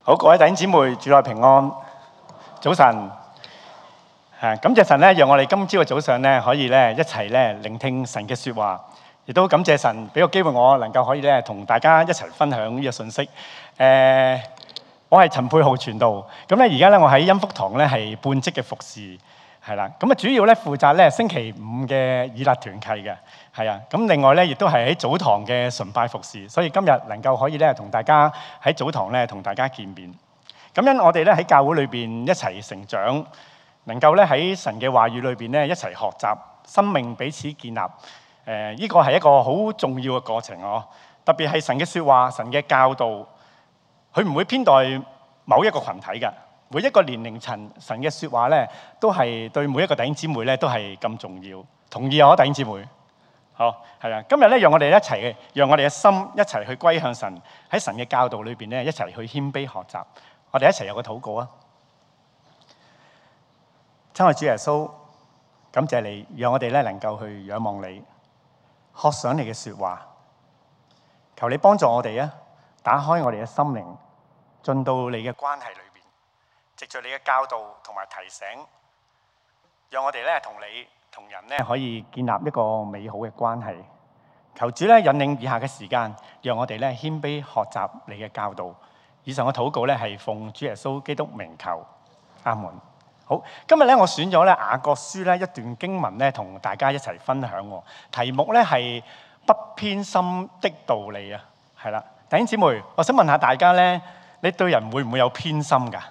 好，各位弟兄姊妹，主內平安，早晨。感謝神咧，讓我哋今朝嘅早上咧，可以咧一齊咧聆聽神嘅說話，亦都感謝神俾個機會我能夠可以咧同大家一齊分享呢個信息。我係陳佩浩傳道，咁咧而家咧我喺恩福堂咧係半職嘅服侍，係啦，咁啊主要咧負責咧星期五嘅以勒團契嘅，係啊，咁另外咧亦都係喺早堂嘅崇拜服侍，所以今日能夠可以咧同大家喺早堂咧同大家見面，咁樣我哋咧喺教會裏邊一齊成長，能夠咧喺神嘅話語裏邊咧一齊學習，生命彼此建立，呢個係一個好重要嘅過程哦，特別係神嘅說話、神嘅教導。佢唔會偏待某一個群體嘅，每一個年齡層，神嘅説話咧，都係對每一個弟兄姊妹咧都係咁重要。同意啊，弟兄姊妹？好，係啊。今日咧，讓我哋一齊，讓我哋嘅心一齊去歸向神，喺神嘅教導裏邊咧，一齊去謙卑學習。我哋一齊有個禱告啊！親愛主耶穌，感謝你，讓我哋咧能夠去仰望你，學想你嘅説話。求你幫助我哋啊！打開我哋嘅心靈，進到你嘅關係裏邊，藉著你嘅教導同埋提醒，讓我哋咧同你同人咧可以建立一個美好嘅關係。求主咧引領以下嘅時間，讓我哋咧謙卑學習你嘅教導。以上嘅禱告咧係奉主耶穌基督名求，阿門。好，今日咧我選咗咧雅各書咧一段經文咧同大家一齊分享喎。題目咧係不偏心的道理啊，係啦。弟兄姊妹，我想問下大家咧，你對人會唔會有偏心㗎？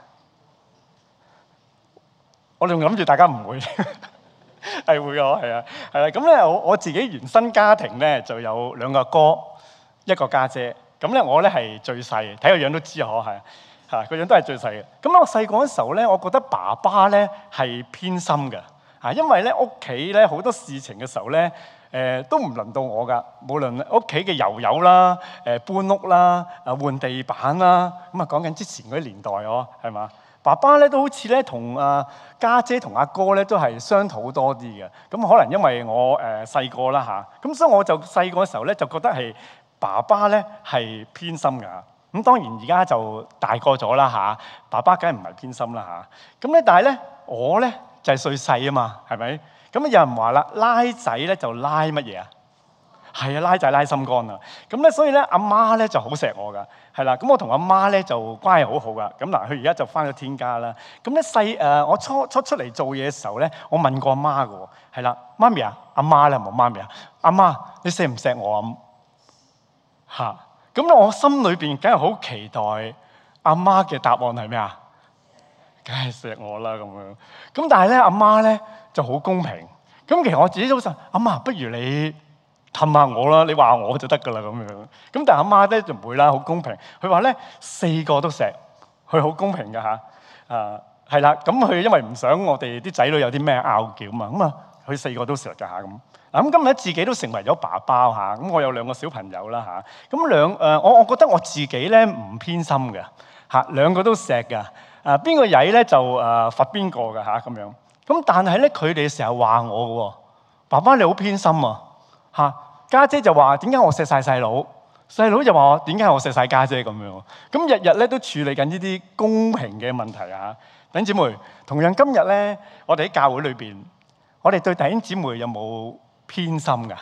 我仲諗住大家唔會，係會㗎，係啊，係啦。咁咧，我自己原生家庭咧就有兩個哥，一個家姐。咁咧，我咧係最細，睇個樣都知嗬，係嚇個樣都係最細嘅。咁我細個嗰時候咧，我覺得爸爸咧係偏心嘅嚇，因為咧屋企咧好多事情嘅時候咧。都唔輪到我㗎，無論屋企嘅油油啦、搬屋啦、換地板啦，咁啊講緊之前嗰啲年代哦，係嘛？爸爸咧都好似咧同家姐同阿哥咧都係商討多啲嘅，咁可能因為我細個啦嚇，咁所以我就細個嘅時候咧就覺得係爸爸咧係偏心㗎，咁當然而家就大個咗啦嚇，爸爸梗係唔係偏心啦嚇，咁咧但係咧我咧就係最細啊嘛，係咪？咁有人話啦，拉仔咧就拉乜嘢啊？係啊，拉仔拉心肝啊！咁咧，所以咧，阿媽咧就好錫我噶，係啦。咁我同阿媽咧就關係好好噶。咁嗱，佢而家就返咗天家啦。咁咧我初出嚟做嘢嘅時候咧，我問過阿媽噶喎，係啦，媽咪啊，阿媽咧冇媽咪啊，阿媽你錫唔錫我啊？嚇！咁咧，我心裏邊梗係好期待阿媽嘅答案係咩啊？梗係錫我啦咁樣。咁但係咧，阿媽咧就好公平。咁其實我自己都想，阿媽不如你氹下我啦，你話我就得噶啦咁樣。咁但係阿媽咧就唔會啦，好公平。佢話咧4個都錫，佢好公平㗎嚇。係啦，咁佢因為唔想我哋啲仔女有啲咩拗撬嘛，咁啊佢4個都錫㗎嚇咁。咁今日自己都成為咗爸爸嚇，咁我有2個小朋友啦嚇。咁我覺得我自己咧唔偏心嘅嚇，2個都錫㗎。邊個曳咧就罰邊個㗎嚇咁樣。咁但係咧佢哋成日話我嘅喎，爸爸你好偏心啊嚇。家姐就話點解我錫晒細佬，細佬就話我點解我錫晒家姐咁樣。咁日日咧都處理緊呢啲公平嘅問題啊。弟兄姊妹，同樣今日咧，我哋喺教會裏邊，我哋對弟兄姊妹有冇偏心㗎？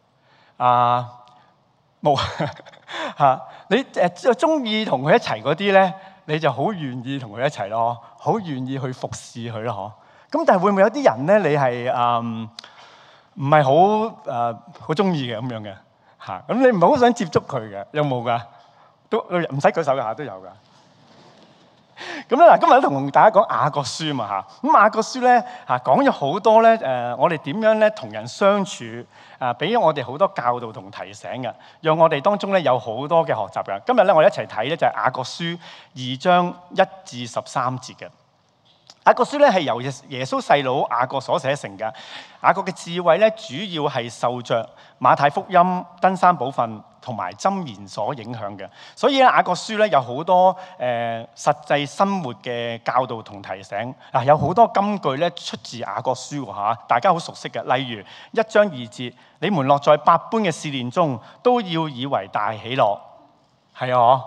冇嚇。你中意同佢一齊嗰啲咧，你就好願意同佢一齊咯，好願意去服侍佢咯，嗬。咁但係會唔會有啲人咧，你係唔係好中意嘅咁樣嘅嚇？咁你唔係好想接觸佢嘅，有冇㗎？都唔使舉手嘅嚇，都有㗎。咁咧嗱，今日都同大家講雅各書嘛嚇。咁雅各書咧嚇講咗好多咧我哋點樣咧同人相處俾咗我哋好多教導同提醒嘅，讓我哋當中咧有好多嘅學習嘅。今日咧我哋一齊睇咧就係雅各書2章1至13節嘅。雅各書咧係由耶穌細佬雅各所寫成嘅。雅各嘅智慧咧主要係受着馬太福音、登山寶訓同埋箴言所影響嘅，所以咧雅各書咧有好多實際生活嘅教導同提醒。有好多金句咧出自雅各書嚇，大家好熟悉嘅。例如1章2節，你們落在百般嘅試煉中，都要以為大喜樂。係啊，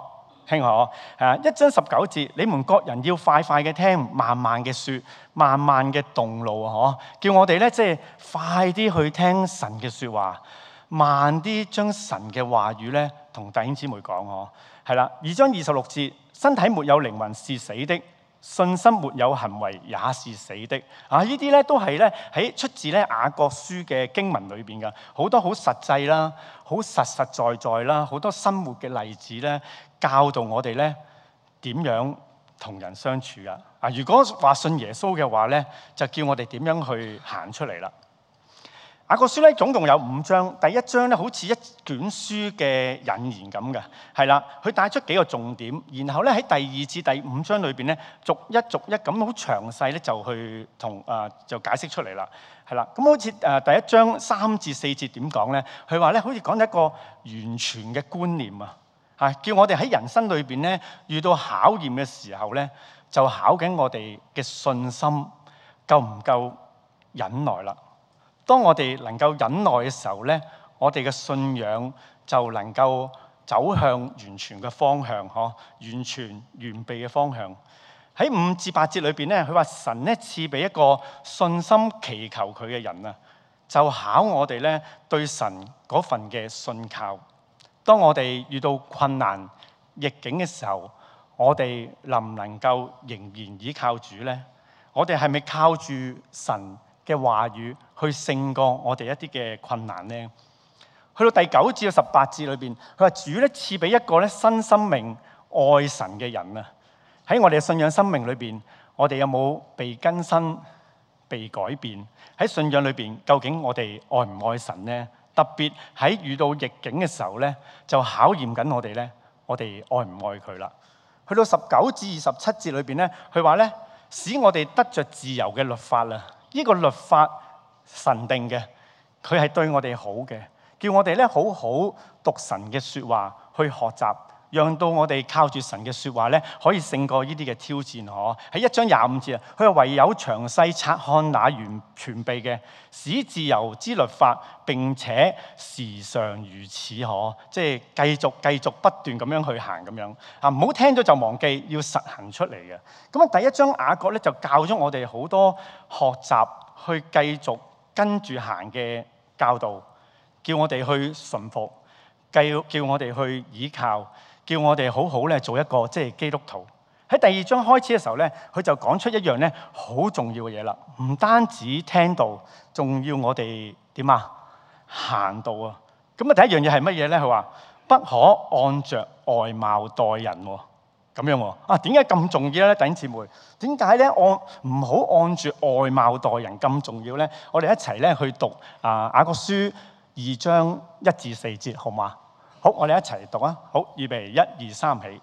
興可1章19節，你們各人要快快嘅聽，慢慢嘅説，慢慢嘅動怒啊！叫我哋咧即係快啲去聽神嘅説話，慢啲將神嘅話語咧同弟兄姊妹講係啦。2章26節，身體沒有靈魂是死的，信心沒有行為也是死的。呢啲咧都係咧喺出自咧雅各書嘅經文裏邊嘅，好多好實際啦，好實實在在啦，好多生活嘅例子咧，教導我哋咧點樣同人相處啊！如果話信耶穌嘅話咧，就叫我哋點樣去行出嚟啦。雅各書咧總共有5章，第1章咧好似一卷書嘅引言咁嘅，係啦，佢帶出幾個重點，然後咧喺第2至第5章裏邊咧，逐一咁好詳細咧就去就解釋出嚟啦，係啦。咁好似第1章3至4節點講咧？佢話咧好似講一個完全嘅觀念啊，叫我哋喺人生裏邊咧遇到考驗嘅時候咧，就考緊我哋嘅信心夠唔夠忍耐啦。當我哋能夠忍耐嘅時候咧，我哋嘅信仰就能夠走向完全嘅方向，完全完備嘅方向。喺5至8節裏邊咧，佢話神咧賜俾一個信心祈求佢嘅人啊，就考我哋咧對神嗰份嘅信靠。當我哋遇到困難逆境嘅時候，我哋能唔能夠仍然依靠主咧？我哋係咪靠住神嘅話語去勝過我哋一啲嘅困難呢？去到第9至18節裏邊，佢話主咧賜俾一個咧新生命愛神嘅人啊！喺我哋嘅信仰生命裏邊，我哋有冇被更新、被改變？喺信仰裏邊，究竟我哋愛唔愛神呢？特別喺遇到逆境嘅時候咧，就考驗緊我哋咧，我哋愛唔愛佢啦？去到19至27節裏邊咧，佢話咧使我哋得着自由嘅律法啦。呢個律法神定嘅，佢係對我哋好嘅，叫我哋咧好好讀神嘅説話去學習，讓到我哋靠住神嘅説話咧，可以勝過呢啲嘅挑戰。喺1章25節啊，佢話唯有詳細察看那全備嘅，使自由之律法，並且時常如此。即係繼續不斷咁樣去行咁樣啊！唔好聽咗就忘記，要實行出嚟嘅。咁啊，第1章雅各咧就教咗我哋好多學習去繼續跟住行嘅教導，叫我哋去順服，叫我哋去倚靠，叫我哋好好咧做一個即係基督徒。喺第2章開始嘅時候咧，佢就講出一樣咧好重要嘅嘢啦，唔單止聽道，仲要我哋點啊行道啊！咁啊，第一樣嘢係乜嘢咧？佢話不可按着外貌待人喎，咁樣喎啊？點解咁重要咧？弟兄姊妹，點解咧唔好按住外貌待人咁重要咧？我哋一齊咧去讀雅各書2章1至4節，好嗎？好，我哋一齊讀啊！好，預備1、2、3起。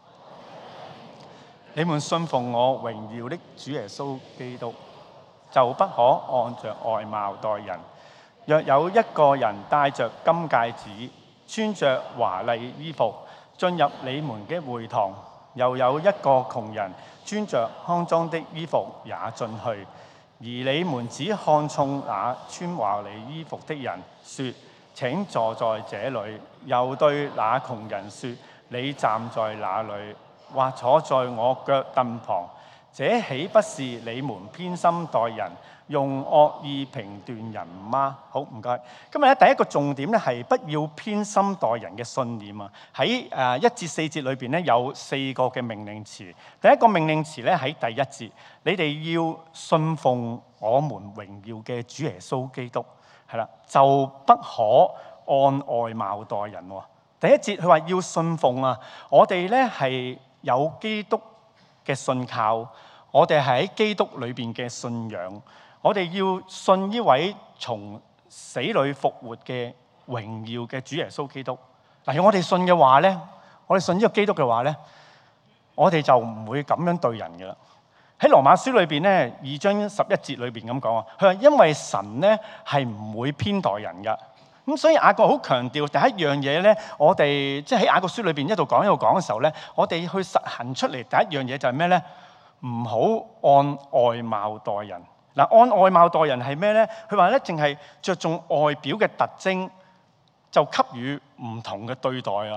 你們信奉我榮耀的主耶穌基督，就不可按着外貌待人。若有一個人戴着金戒指，穿着華麗衣服進入你們嘅會堂，又有一個窮人穿着骯髒的衣服也進去，而你們只看重那穿華麗衣服的人，說請坐在這裏，又對那窮人說你站在那裏，或坐在我腳凳旁，這豈不是你們偏心待人，用惡意評斷人嗎？好，唔該。今日咧第一個重點咧係不要偏心待人嘅信念啊！喺1至4節裏邊咧有4個嘅命令詞。第一個命令詞咧喺第1節，你哋要信奉我們榮耀嘅主耶穌基督，係啦，就不可按外貌待人。第1節佢話要信奉啊，我哋咧係有基督嘅信靠，我哋係喺基督裏邊嘅信仰，我哋要信呢位從死裏復活嘅榮耀嘅主耶穌基督。嗱，我哋信嘅話咧，我哋信呢個基督嘅話咧，我哋就唔會咁樣對人嘅啦。喺羅馬書裏邊咧2章11節裏邊咁講啊，佢話因為神咧係唔會偏待人噶。咁所以雅各好強調第一樣嘢咧，我哋即係喺雅各書裏邊一路講嘅時候咧，我哋去實行出嚟第一樣嘢就係咩咧？唔好按外貌待人。嗱，按外貌待人係咩咧？佢話咧，淨係着重外表嘅特徵就給予唔同嘅對待啊。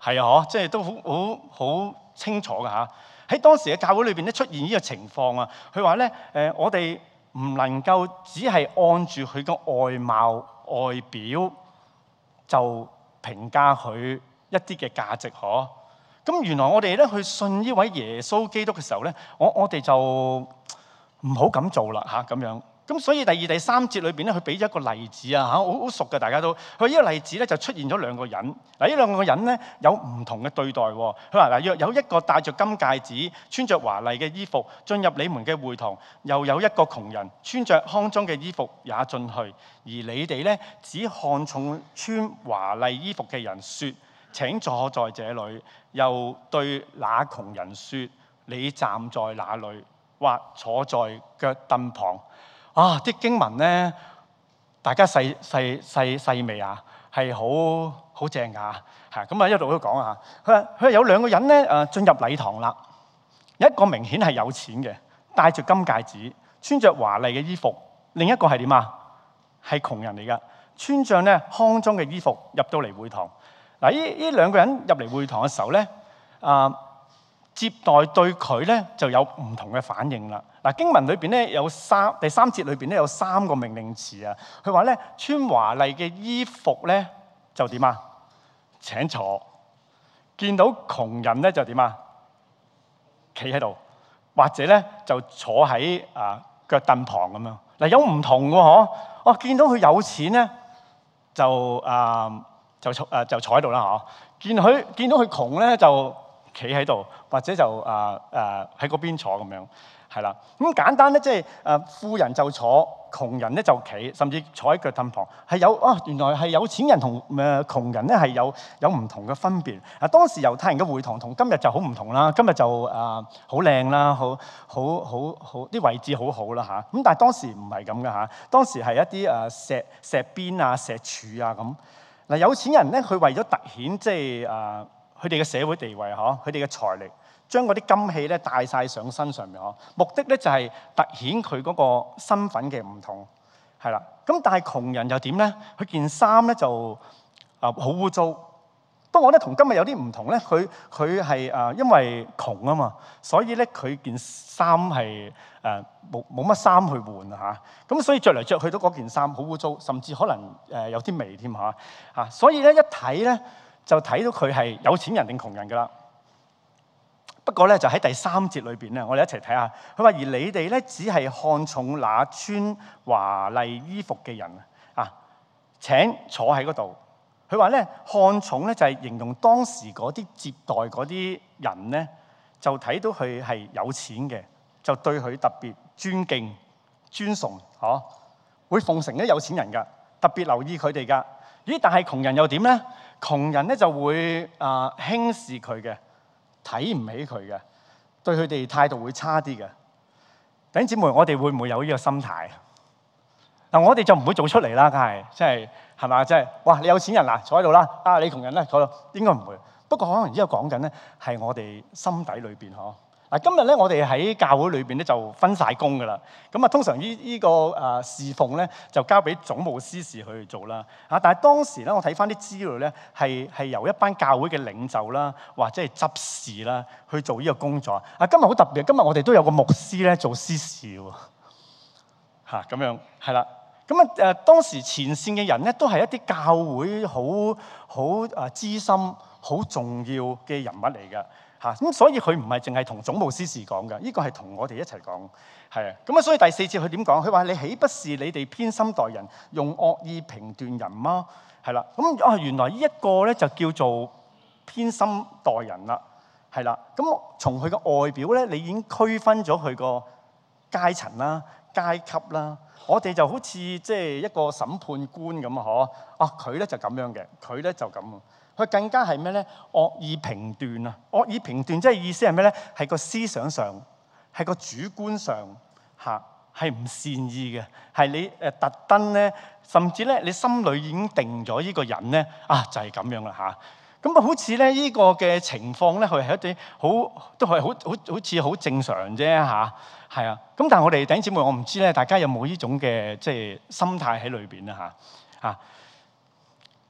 係啊，即係都好清楚㗎嚇。喺當時嘅教會裏邊咧出現呢個情況啊，佢話咧我哋唔能夠只係按住佢個外貌外表就評價佢一啲嘅價值呵。咁原來我哋咧去信呢位耶穌基督嘅時候咧，我哋就唔好咁做啦嚇咁樣。咁所以第二、第三節裏邊咧，佢俾咗一個例子啊嚇，好熟嘅大家都。佢呢個例子咧就出現咗兩個人。嗱，呢兩個人咧有唔同嘅對待喎。佢話嗱，若有一個戴着金戒指、穿着華麗嘅衣服進入你們嘅會堂，又有一個窮人穿着骯髒嘅衣服也進去，而你哋咧只看重穿華麗衣服嘅人，説請坐在這裡，又對那窮人説你站在那裡，或坐在腳凳旁。啊！啲經文咧，大家細味啊，係好正㗎嚇。咁啊，一路都講啊。佢有兩個人咧進入禮堂啦。一個明顯係有錢嘅，戴住金戒指，穿着華麗嘅衣服；另一個係點啊？係窮人嚟㗎，穿着咧骯髒嘅衣服入到嚟會堂。嗱，呢兩個人入嚟會堂嘅時候咧，接待對佢咧就有唔同嘅反應啦。嗱，經文裏邊咧有第三節裏邊咧有3個命令詞啊。佢話咧穿華麗嘅衣服咧就點啊？請坐。見到窮人咧就點啊？企喺度，或者咧就坐喺腳凳旁咁樣。嗱，有唔同嘅嗬。哦，見到佢有錢咧就坐喺度啦嗬。見到佢窮咧就企喺度，或者就喺嗰邊坐咁樣，係啦。咁簡單咧，即係富人就坐，窮人咧就企，甚至坐喺腳凳旁。係有原來係有錢人同窮人咧係有唔同嘅分別。當時猶太人嘅會堂同今日就好唔同啦。今日就好靚啦，好啲位置好好啦嚇。咁但係當時唔係咁嘅嚇，當時係一啲石邊啊、石柱啊咁。嗱，有錢人咧，佢為咗突顯即係佢哋嘅社會地位嗬，佢哋嘅財力，將嗰啲金器咧帶晒上身上面嗬，目的咧就係突顯佢嗰個身份嘅唔同，係啦。咁但係窮人又點咧？佢件衫咧就好污糟。不過咧同今日有啲唔同咧，佢係因為窮啊嘛，所以咧佢件衫係冇乜衫去換啊嚇。咁所以着嚟着去都嗰件衫好污糟，甚至可能有啲味添嚇。所以咧一睇咧，就睇到佢係有錢人定窮人噶啦。不過咧就喺第3節裏邊咧，我哋一齊睇下。佢話：而你哋咧只係看重那穿華麗衣服嘅人啊，請坐喺嗰度。佢話咧看重咧就係形容當時嗰啲接待嗰啲人咧，就睇到佢係有錢嘅，就對佢特別尊敬、尊崇，會奉承啲有錢人噶，特別留意佢哋噶。咦？但係窮人又點咧？窮人咧就會輕視佢嘅，睇唔起佢嘅，對佢哋態度會差啲嘅。弟兄姊妹，我哋會唔會有呢個心態？嗱，我哋就唔會做出嚟啦，梗係，即係嘛，即係哇！你有錢人嗱，坐喺度啦，你窮人咧坐度，應該唔會。不過可能而家講緊咧係我哋心底裏邊嗬。嗱，今日咧我哋喺教會裏邊咧就分晒工噶啦。咁啊，通常呢個侍奉咧就交俾總務司事去做啦。但係當時咧，我睇翻啲資料咧係由一班教會嘅領袖啦，或者係執事啦去做呢個工作。今日好特別，今日我哋都有個牧師咧做司事喎。咁樣係啦。咁當時前線嘅人咧都係一啲教會好資深、好重要嘅人物嚟㗎。咁所以佢唔係淨係同總務司事講㗎，呢個係同我哋一齊講，係啊。咁啊，所以第4節佢點講？佢話：你豈不是你哋偏心待人，用惡意評斷人嗎？係啦。咁原來呢一個咧就叫做偏心待人啦，係啦。咁從佢嘅外表咧，你已經區分咗佢個階層啦、階級啦。我哋就好似即係一個審判官咁佢咧就咁樣嘅，佢咧就咁。佢更加係咩咧？惡意評斷啊！惡意評斷即係意思係咩咧？係個思想上，係個主觀上係唔善意嘅，係你特登咧，甚至咧你心裏已經定咗呢個人咧就係咁樣啦咁好似咧呢個嘅情況咧，佢係一啲都係好似好正常啫係啊。咁但係我哋弟兄姊妹，我唔知咧，大家有冇呢種嘅即係心態喺裏邊啦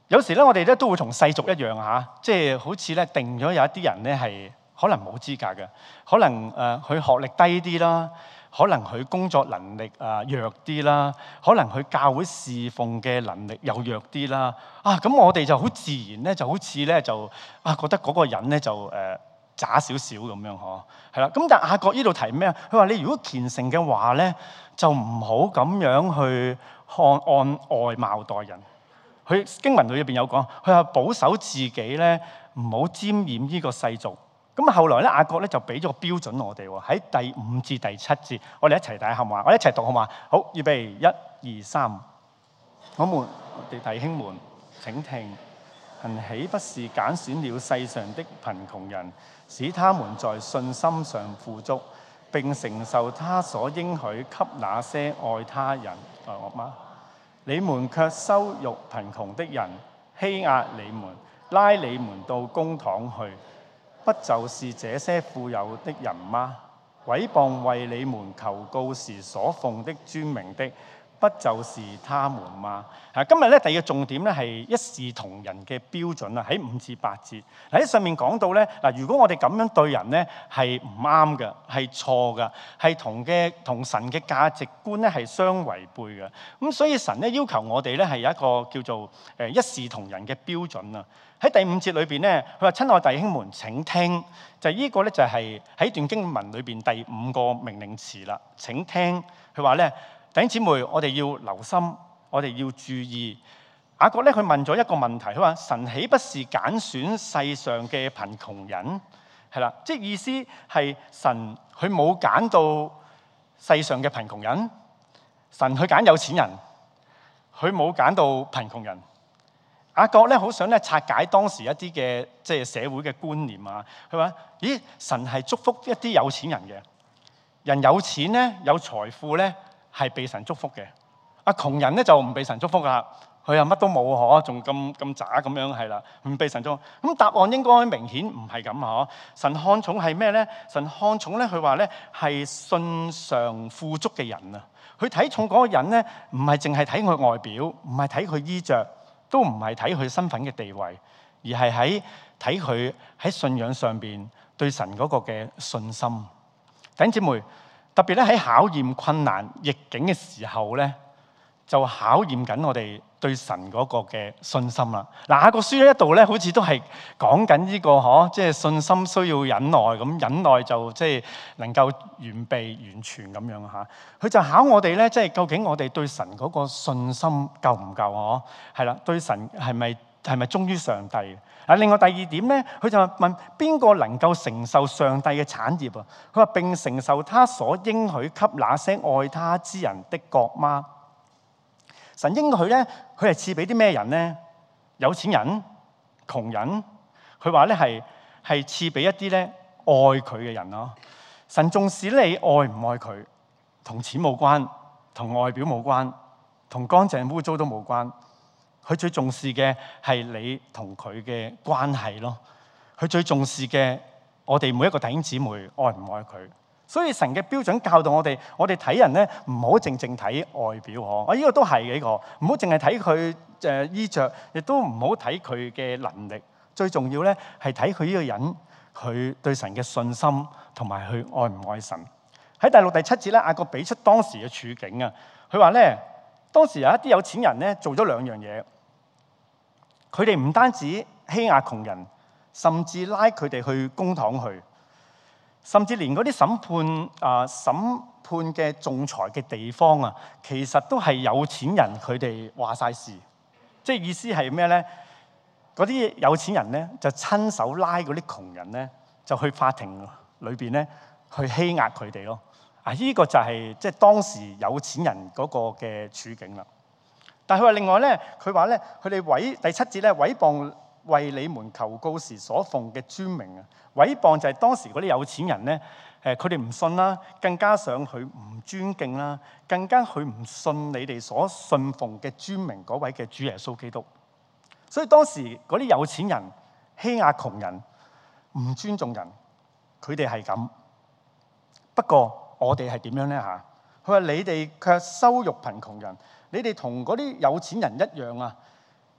有時咧，我哋咧都會同世俗一樣嚇，即係好似咧定咗有一啲人咧係可能冇資格嘅，可能佢學歷低啲啦，可能佢工作能力弱啲啦，可能佢教會侍奉嘅能力又弱啲啦。咁我哋就好自然咧，就好似咧就覺得嗰個人咧就渣少少咁樣嗬，係啦。咁但係雅各呢度提咩啊？佢話你如果虔誠嘅話咧，就唔好咁樣去按外貌待人。佢經文裏邊有講，佢話保守自己咧，唔好沾染呢個世俗。咁後來咧，雅各咧就俾咗個標準我哋喎，喺第5至第7節，我哋一齊睇好嘛？我哋一齊讀好嘛？好，預備1、2、3。我哋弟兄們請聽，神豈不是揀選了世上的貧窮人，使他們在信心上富足，並承受他所應許給那些愛他人嗎？你們卻羞辱貧窮的人，欺壓你們，拉你們到公堂去，不就是這些富有的人嗎？毀謗為你們求告時所奉的尊名的，不就是他們嗎？今日咧第二個重點咧係一視同仁嘅標準啊，喺5至8節。喺上面講到咧如果我哋咁樣對人咧係唔啱嘅，係錯嘅，係同神嘅價值觀咧係相違背嘅。咁所以神咧要求我哋咧係有一個叫做一視同仁嘅標準啊。喺第5節裏邊咧，佢話：親愛弟兄們請聽，就呢個咧就係喺段經文裏邊第5個命令詞啦。請聽，佢話咧。弟兄姊妹，我哋要留心，我哋要注意。雅各咧，佢問咗一個問題，佢話：神豈不是揀選世上嘅貧窮人？係啦，即係意思係神佢冇揀到世上嘅貧窮人，神去揀有錢人，佢冇揀到貧窮人。雅各咧好想咧拆解當時一啲嘅即係社會嘅觀念啊。佢話：咦，神係祝福一啲有錢人嘅，人有錢咧，有財富咧。係被神祝福嘅，窮人咧就唔被神祝福噶，佢又乜都冇嗬，仲咁渣咁樣係啦，唔被神祝福。咁答案應該明顯唔係咁嗬。神看重係咩咧？神看重咧，佢話咧係信上富足嘅人啊。佢睇重嗰個人咧，唔係淨係睇佢外表，唔係睇佢衣着，都唔係睇佢身份嘅地位，而係睇佢喺信仰上邊對神嗰個嘅信心。弟兄姊妹。特別咧喺考驗困難逆境嘅時候咧，就考驗緊我哋對神嗰個嘅信心啦。雅各書呢一度咧，好似都係講緊呢個即係信心需要忍耐，咁忍耐就即係能夠完備完全咁樣嚇。佢就考我哋咧，即係究竟我哋對神嗰個信心夠唔夠？係啦，對神係咪忠於上帝？另外第2點咧，佢就問邊個能夠承受上帝嘅產業啊？佢話並承受他所應許給那些愛他之人的國嗎？神應許咧，佢係賜俾啲咩人咧？有錢人、窮人。佢話咧係賜俾一啲咧愛佢嘅人咯。神重視你愛唔愛佢，同錢冇關，同外表冇關，同乾淨污糟都冇關。佢最重視嘅係你同佢嘅關係咯。佢最重視嘅，我哋每一個弟兄姊妹愛唔愛佢。所以神嘅標準教導我哋睇人咧，唔好淨睇外表嗬。呢個都係呢個，唔好淨係睇佢衣着，亦都唔好睇佢嘅能力。最重要咧係睇佢呢個人，佢對神嘅信心同埋佢愛唔愛神。喺第6、第7節咧，雅各俾出當時嘅處境啊。佢話咧，當時有一啲有錢人咧做咗2樣嘢。佢哋唔單止欺壓窮人，甚至拉佢哋去公堂去，甚至連嗰啲審判嘅仲裁嘅地方啊，其實都係有錢人佢哋話晒事。即係意思係咩咧？嗰啲有錢人咧就親手拉嗰啲窮人咧，就去法庭裏邊咧去欺壓佢哋咯。呢個就係即係當時有錢人嗰個嘅處境啦。但係佢話另外咧，佢話咧，佢哋第7節咧，毀謗為你們求告時所奉嘅尊名啊！毀謗就係當時嗰啲有錢人咧，佢哋唔信啦，更加上佢唔尊敬啦，更加佢唔信你哋所信奉嘅尊名嗰位嘅主耶穌基督。所以當時嗰啲有錢人欺壓窮人，唔尊重人，佢哋係咁。不過我哋係點樣咧嚇？佢話你哋卻羞辱貧窮人。你哋同嗰啲有錢人一樣啊！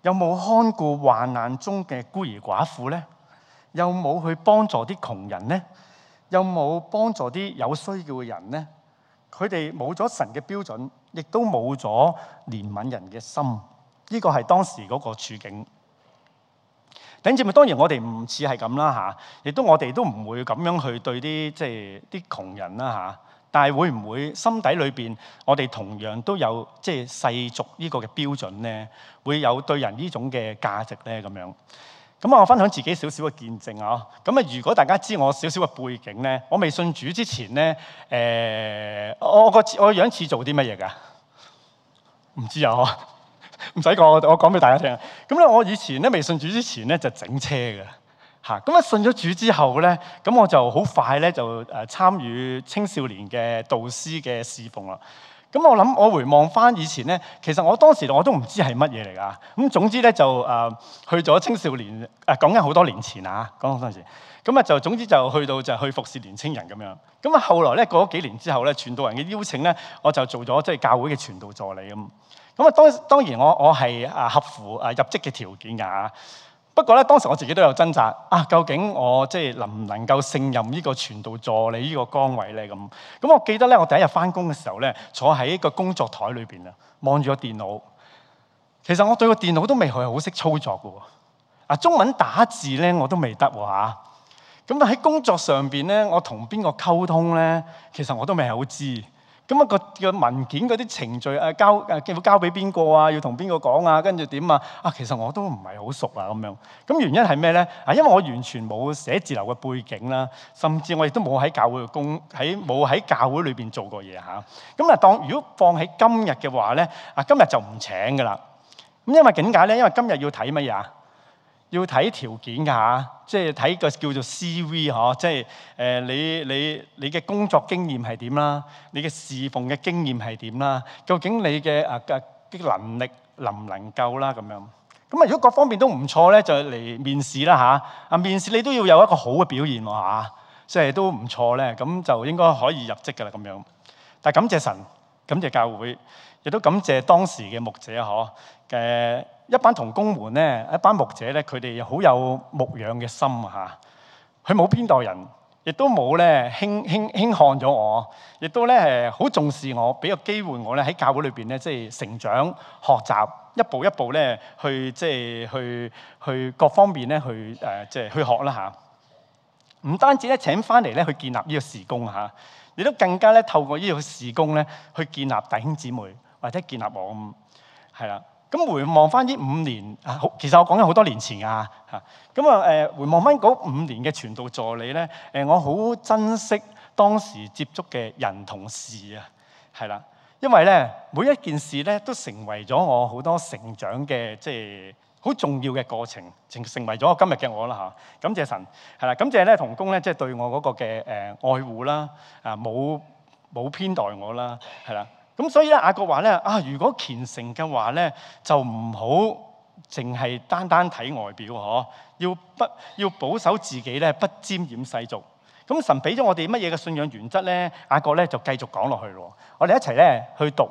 有冇看顧患難中嘅孤兒寡婦呢？有冇去幫助啲窮人呢？有冇幫助啲有需要嘅人呢？佢哋冇咗神嘅標準，亦都冇咗憐憫人嘅心。呢個係當時嗰個處境。弟兄姊妹，當然我哋唔似係咁啦嚇，亦都我哋都唔會咁樣去對啲即係啲窮人啦嚇。但係會唔會心底裏邊，我哋同樣都有即係世俗呢個嘅標準咧？會有對人呢種嘅價值咧咁樣？咁我分享自己少少嘅見證啊！咁啊，如果大家知我少少嘅背景咧，我未信主之前咧，我樣似做啲乜嘢㗎？唔知啊，唔使講，我講俾大家聽。咁咧，我以前咧未信主之前咧就整車嘅嚇。咁啊，信咗主之後咧，咁我就好快咧就參與青少年嘅導師嘅侍奉啦。咁我諗，我回望翻以前咧，其實我當時我都唔知係乜嘢嚟㗎。咁總之咧就去咗青少年，講緊好多年前啊，講好多年前。咁啊就總之就去到就去服侍年青人咁樣。咁啊後來咧過咗幾年之後咧，傳道人嘅邀請咧，我就做咗即係教會嘅傳道助理咁。咁啊當然我係合乎入職嘅條件㗎。不過咧，當時我自己都有掙扎究竟我即係能唔能夠勝任呢個傳道助理呢個崗位咧？咁我記得咧，我第一日翻工嘅時候咧，坐喺個工作台裏邊啊，望住個電腦。其實我對個電腦都未係好識操作嘅喎。中文打字咧我都未得喎嚇。咁喺工作上邊咧，我同邊個溝通咧？其實我都未係好知。咁個文件嗰啲程序要交俾邊個啊？要同邊個講啊？跟住點啊？其實我都唔係好熟啊咁樣。咁原因係咩咧？因為我完全冇寫字樓嘅背景啦，甚至我亦都冇喺教會冇喺教會裏邊做過嘢嚇。咁如果放喺今日嘅話咧，今日就唔請噶啦。咁因為點解咧？因為今日要睇乜嘢啊？要睇條件㗎嚇，即係睇個叫做 CV 嗬，即係你嘅工作經驗係點啦，你嘅侍奉嘅經驗係點啦，究竟你嘅能力能唔能夠啦咁樣。咁如果各方面都唔錯咧，就嚟面試啦嚇。面試你都要有一個好嘅表現喎嚇，即係都唔錯咧，咁就應該可以入職㗎啦咁樣。但係感謝神，感謝教會，亦都感謝當時嘅牧者嘅一班同工們咧，一班牧者咧，佢哋好有牧養嘅心嚇。佢冇偏待人，亦都冇咧輕看咗我，亦都咧好重視我，俾個機會我咧喺教會裏邊咧，即係成長學習，一步一步咧去即係去各方面咧去即係去學啦嚇。唔單止咧請翻嚟咧去建立呢個事工嚇，亦都更加咧透過呢個事工咧去建立弟兄姊妹或者建立我咁係啦。咁回望翻呢5年，其實我講緊好多年前啊嚇。咁回望翻嗰5年嘅傳道助理咧，我好珍惜當時接觸嘅人同事啊，係啦，因為咧每一件事咧都成為咗我好多成長嘅即係好重要嘅過程，成為咗今日嘅我啦嚇。感謝神係啦，感謝咧同工咧即係對我嗰個嘅愛護啦，冇偏待我啦，係啦。咁所以咧，雅各話咧如果虔誠嘅話咧，就唔好淨係單睇外表要保守自己咧，不沾染世俗。咁神俾咗我哋乜嘢嘅信仰原則咧？雅各咧就繼續講落去咯。我哋一齊咧去讀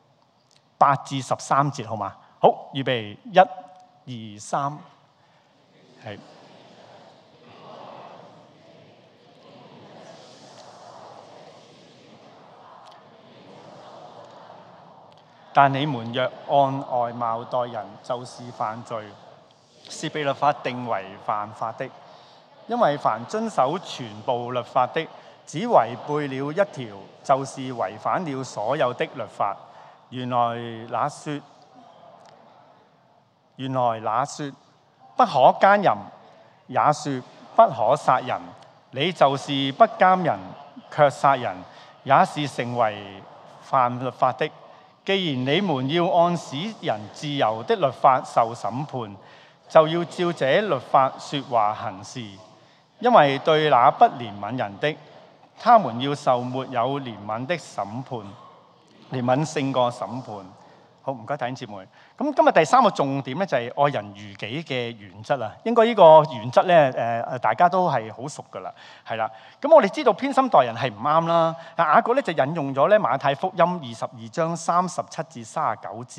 8至13節，好嘛？好，預備1、2、3，係。但你們若按外貌待人，就是犯罪，是被律法定為犯法的。因為凡遵守全部律法的，只違背了一條，就是違反了所有的律法。原來那說不可奸淫，也說不可殺人，你就是不奸人卻殺人，也是成為犯律法的。既然你們要按使人自由的律法受審判，就要照這律法說話行事。因為對那不憐憫人的，他們要受沒有憐憫的審判，憐憫勝過審判。好，唔該弟兄姊妹。咁今日第3個重點咧就係愛人如己嘅原則啊。應該呢個原則咧大家都係好熟噶啦，係啦。咁我哋知道偏心待人係唔啱啦。雅各咧就引用咗咧馬太福音22章37至39節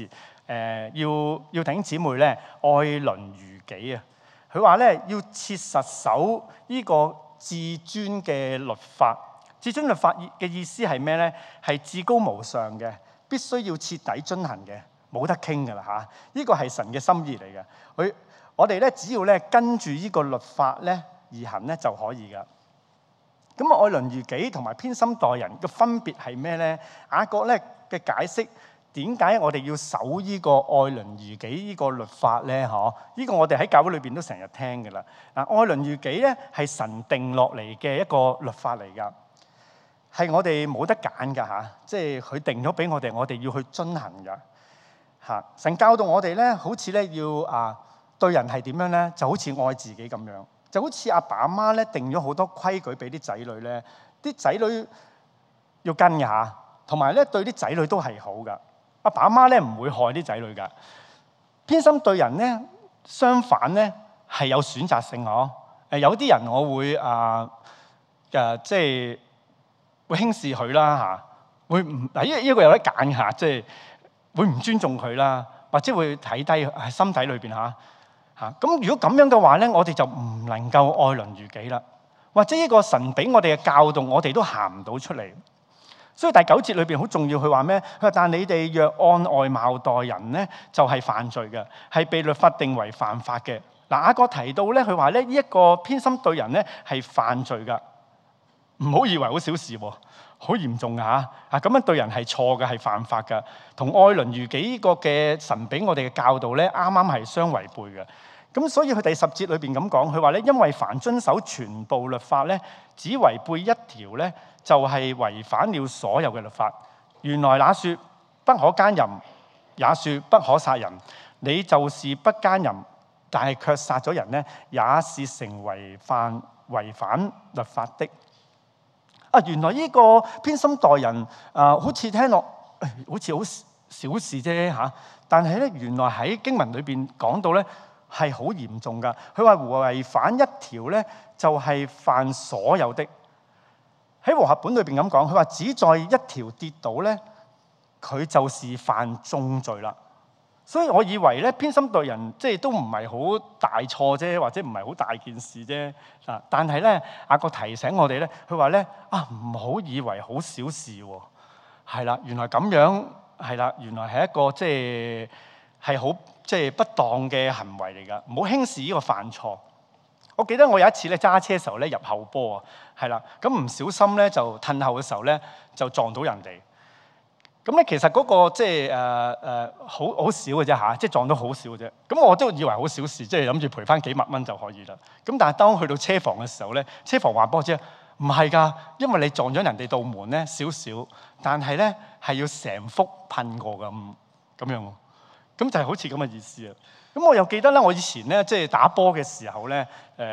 要弟兄姊妹咧愛鄰如己啊。佢話咧要切實守呢個至尊嘅律法。至尊律法嘅意思係咩咧？係至高無上嘅，必須要徹底遵行嘅，冇得傾噶啦嚇。呢個係神嘅心意嚟嘅。我哋咧只要咧跟住呢個律法咧而行咧就可以噶。咁愛鄰如己同埋偏心待人嘅分別係咩咧？雅各咧嘅解釋點解我哋要守呢個愛鄰如己呢個律法咧？呢個我哋喺教會裏邊都成日聽噶啦。嗱，愛鄰如己咧係神定落嚟嘅一個律法嚟噶。係我哋冇得揀㗎嚇，即係佢定咗俾我哋，我哋要去遵行㗎嚇。神教導我哋咧，好似咧要對人係點樣咧，就好似愛自己咁樣，就好似阿爸阿媽咧定咗好多規矩俾啲仔女咧，啲仔女要跟㗎嚇，同埋咧對啲仔女都係好㗎。阿爸阿媽咧唔會害啲仔女㗎。偏心對人咧，相反咧係有選擇性嗬。有啲人我會即係會輕視佢啦嚇，會唔嗱呢個有得揀嚇，即係會唔尊重佢啦，或者會睇低喺心底裏邊嚇。咁如果咁樣嘅話咧，我哋就唔能夠愛鄰如己啦，或者呢個神俾我哋嘅教導，我哋都行唔到出嚟。所以第9節裏邊好重要，佢話咩？佢話但你哋若按外貌待人咧，就係犯罪嘅，係被律法定為犯法嘅。嗱，雅各提到咧，佢話咧呢一個偏心對人咧係犯罪㗎。唔好以為好小事喎，好嚴重㗎嚇！咁樣對人係錯嘅，係犯法㗎，同愛鄰如己呢個嘅神俾我哋嘅教導咧，啱啱係相違背嘅。咁所以佢第10節裏邊咁講，佢話咧，因為凡遵守全部律法咧，只違背一條咧，就係違反了所有嘅律法。原來那說不可姦淫，也說不可殺人，你就是不姦淫，但係卻殺咗人咧，也是成違反律法的。原來呢個偏心待人好似聽落好似好小事啫嚇，但係咧原來喺經文裏邊講到咧係好嚴重噶。佢話違反一條咧就係犯所有的。喺和合本裏邊咁講，佢話只在一條跌倒咧，佢就是犯眾罪啦。所以我以為咧偏心待人即係都唔係好大錯啫，或者唔係好大件事啫。但係咧雅各提醒我哋咧，佢話咧唔好以為好小事喎。係啦，原來咁樣係啦，原來係一個即係好即係不當嘅行為嚟㗎。唔好輕視呢個犯錯。我記得我有一次咧揸車嘅時候咧入後波啊，係啦，咁唔小心咧就褪後嘅時候咧就撞到人哋。咁咧其實嗰個即係好少嘅啫嚇，即係撞到好少嘅啫。咁我都以為好小事，即係諗住賠翻幾百蚊就可以啦。咁但係當去到車房嘅時候咧，車房話俾我知唔係㗎，因為你撞咗人哋道門咧少少，但係咧係要成幅噴過咁樣。咁就係好似咁嘅意思啊。咁我又記得咧，我以前咧即係打波嘅時候咧，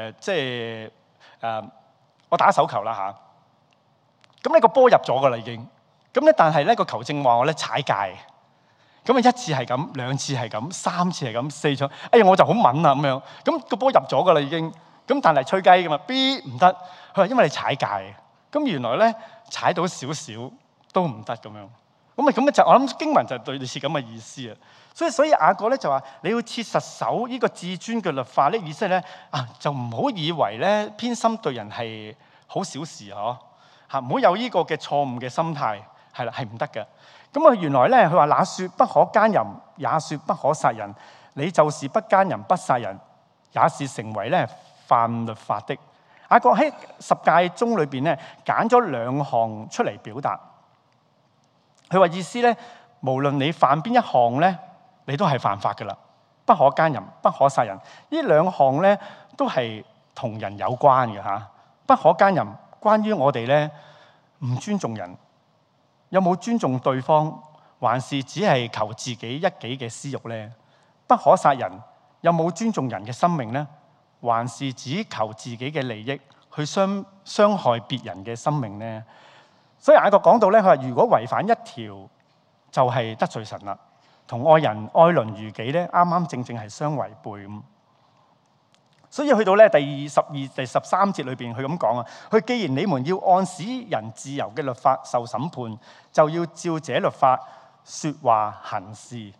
我打手球啦嚇。咁呢個波入咗㗎啦已經。咁咧，但係咧個球證話我咧踩界，咁啊1次係咁，2次係咁，3次係咁，4次，哎呀我就好敏啦咁樣，咁個波入咗噶啦已經，咁但係吹雞噶嘛 ，B 唔得，佢話因為你踩界，咁原來咧踩到少少都唔得咁樣，咁就我諗經文就類似咁嘅意思啊，所以雅各咧就話你要切實守呢個至尊嘅律法咧，意思係咧就唔好以為咧偏心對人係好小事嗬，唔好有呢個嘅錯誤嘅心態。係啦，係唔得嘅。咁原來咧，佢話那説不可姦淫，也説不可殺人，你就是不姦淫不殺人，也是成為咧犯律法的。雅各喺十誡中裏邊咧揀咗2項出嚟表達。佢話意思咧，無論你犯邊一項咧，你都係犯法噶啦。不可姦淫，不可殺人，呢2項咧都係同人有關嘅嚇。不可姦淫，關於我哋咧唔尊重人。有冇尊重對方，還是只係求自己一己嘅私欲呢？不可殺人，有冇尊重人嘅生命呢？還是只求自己嘅利益去傷害別人嘅生命呢？所以雅各講到咧，佢話如果違反一條，就係得罪神啦，同愛人愛鄰如己咧，啱啱正正係相違背咁。所以去到咧第12、第13節裏邊，佢咁講啊，佢既然你們要按使人自由嘅律法受審判，就要照這律法說話行事，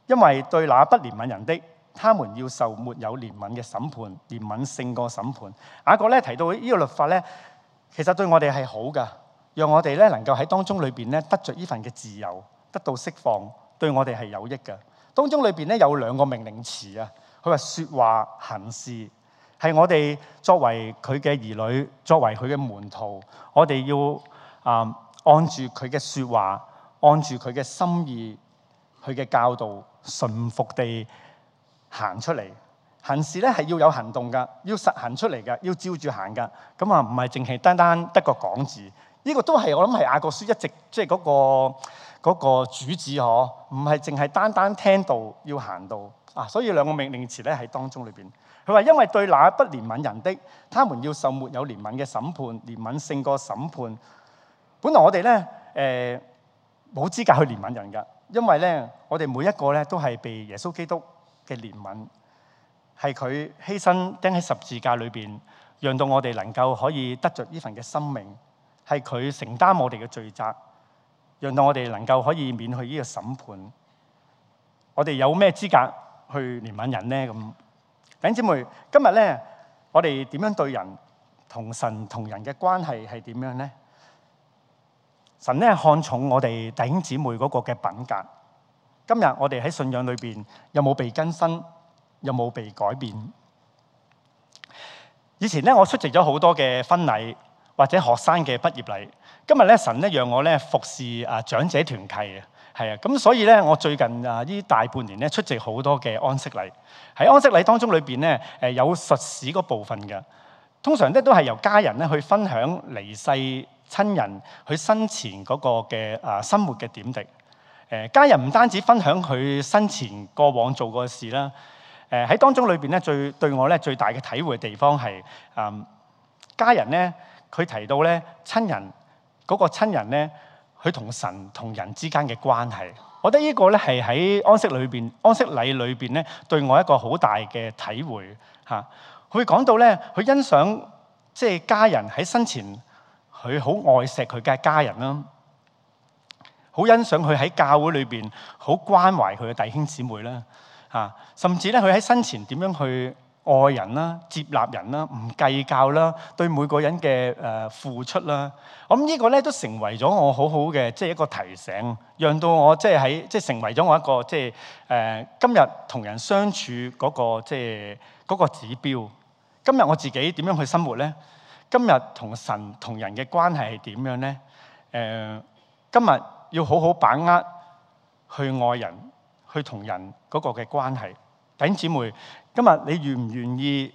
因為對那不憐憫人的，他們要受沒有憐憫嘅審判，憐憫勝過審判。雅各咧提到呢個律法咧，其實對我哋係好㗎，讓我哋咧能夠喺當中裏邊咧得着呢份嘅自由，得到釋放，對我哋係有益嘅。當中裏邊咧有2個命令詞啊，佢話説話行事，係我哋作為佢嘅兒女，作為佢嘅門徒，我哋要按住佢嘅説話，按住佢嘅心意，佢嘅教導，順服地行出嚟。行事咧係要有行動㗎，要實行出嚟㗎，要照住行㗎。咁啊，唔係淨係單單得個講字。呢個都係我諗係雅各書一直即係嗰個主旨嗬，唔係淨係單單聽道要行道啊。所以2個命令詞咧喺當中裏邊。佢話因為對那不憐憫人的，他們要受沒有憐憫嘅審判，憐憫勝過審判。本來我哋咧冇資格去憐憫人㗎，因為咧我哋每一個咧都係被耶穌基督嘅憐憫，係佢犧牲釘喺十字架裏邊，讓到我哋能夠可以得着呢份嘅生命，係佢承擔我哋嘅罪責，讓到我哋能夠可以免去呢個審判。我哋有咩資格去憐憫人呢？咁弟兄姊妹，今日咧我哋點樣對人，同神同人嘅關係係點樣呢？神咧看重我哋弟兄姊妹嗰個嘅品格。今日我哋喺信仰裏邊有冇被更新？有冇被改變？以前咧我出席咗好多嘅婚禮或者學生嘅畢業禮。今日咧神咧讓我咧服侍長者團契啊，係啊，咁所以咧我最近呢大半年咧出席好多嘅安息禮。喺安息禮當中裏邊咧有述史嗰部分嘅，通常咧都係由家人咧去分享離世親人佢生前嗰個嘅生活嘅點滴。家人唔單止分享佢生前過往做過嘅事啦，喺當中裏邊咧對我咧最大嘅體會嘅地方係家人咧佢提到咧親人嗰個親人咧佢同神同人之間嘅關係，我覺得呢個咧係喺安息禮裏邊咧對我一個好大嘅體會嚇。佢講到咧佢欣賞即係家人喺生前佢好愛錫佢嘅家人啦。好欣賞佢喺教會裏邊好關懷佢嘅弟兄姊妹啦，甚至咧佢喺生前點樣去愛人啦、接納人啦、唔計較啦、對每個人嘅付出啦。我諗呢個咧都成為咗我好好嘅即係一個提醒，讓到我即係成為咗我一個即係今日同人相處嗰個即係嗰個指標。今日我自己點樣去生活咧？今日同神同人嘅關係係點樣咧？今日要好好把握去愛人，去同人嗰個嘅關係。弟兄姊妹，今日你願唔願意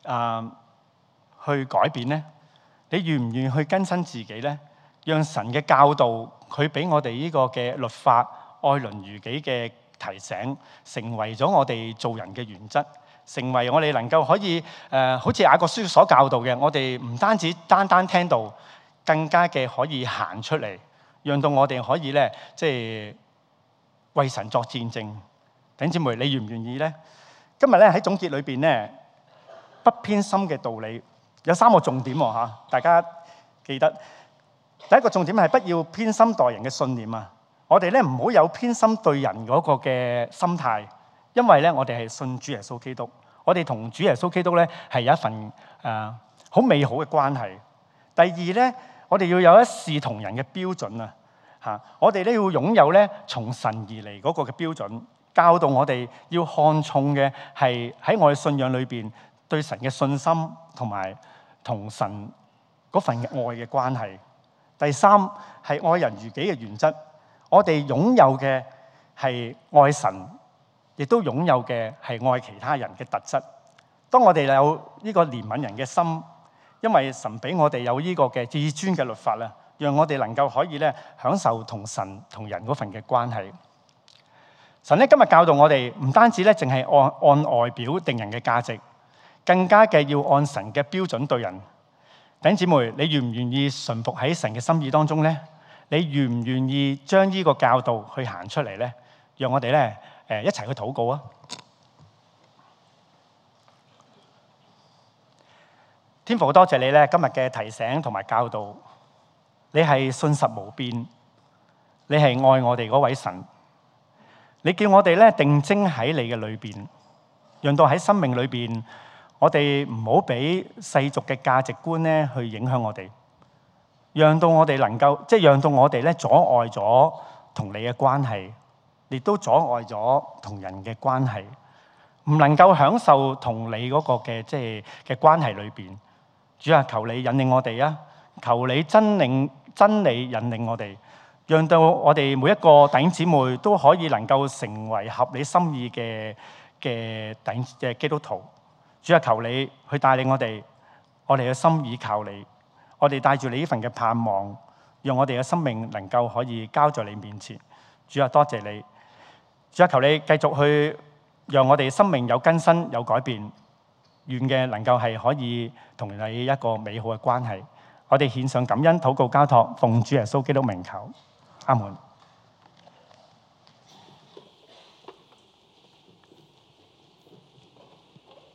去改變呢？你願唔願意去更新自己呢？讓神嘅教導，佢俾我哋呢個嘅律法，愛鄰如己嘅提醒，成為咗我哋做人嘅原則，成為我哋能夠可以好似雅各書所教導嘅，我哋唔單止單單聽到，更加嘅可以行出嚟。讓到我哋可以咧，即係為神作見證。弟兄姊妹，你願唔願意咧？今日咧喺總結裏邊咧，不偏心嘅道理有3個重點喎，大家記得。第一個重點係不要偏心待人嘅信念啊！我哋咧唔好有偏心對人嗰個嘅心態，因為咧我哋係信主耶穌基督，我哋同主耶穌基督咧係有一份好美好嘅關係。第二咧，我哋要有一視同仁嘅標準啊！我哋咧要擁有咧從神而嚟嗰個嘅標準，教導我哋要看重嘅係喺我哋信仰裏邊對神嘅信心同埋同神嗰份嘅愛嘅關係。第三係愛人如己嘅原則，我哋擁有嘅係愛神，亦都擁有嘅係愛其他人嘅特質。當我哋有呢個憐憫人嘅心，因為神俾我哋有呢個嘅至尊嘅律法啦，讓我哋能夠可以咧享受同神同人嗰份嘅關係。神咧今日教導我哋，唔單止咧淨係按外表定人嘅價值，更加嘅要按神嘅標準對人。弟兄姊妹，你願唔願意順服喺神嘅心意當中咧？你願唔願意將呢個教導去行出嚟咧？讓我哋咧一齊去禱告啊！天父，多謝你咧今日嘅提醒同埋教導。你係信實無變，你係愛我哋嗰位神。 你叫我哋咧定睛喺你嘅裏邊，讓到喺生命裏邊，我哋唔好俾世俗嘅價值觀咧去影響我哋，讓到我哋能夠，即係讓到我哋咧阻礙咗同你嘅關係，亦都阻礙咗同人嘅關係，唔能夠享受同你嗰個嘅即係嘅關係裏邊。主啊，求你引領我哋啊！求你真理引領我哋，讓到我哋每一個弟兄姊妹都可以能夠成為合你心意嘅基督徒。主啊，求你去帶領我哋嘅心倚靠你，我哋帶住你呢份嘅盼望，讓我哋嘅生命能夠可以交在你面前。主啊，多謝你。主啊，求你繼續去讓我哋生命有更新有改變，願嘅能夠係可以同你一個美好嘅關係。我哋獻上感恩禱告交託，奉主耶穌基督名求，阿門。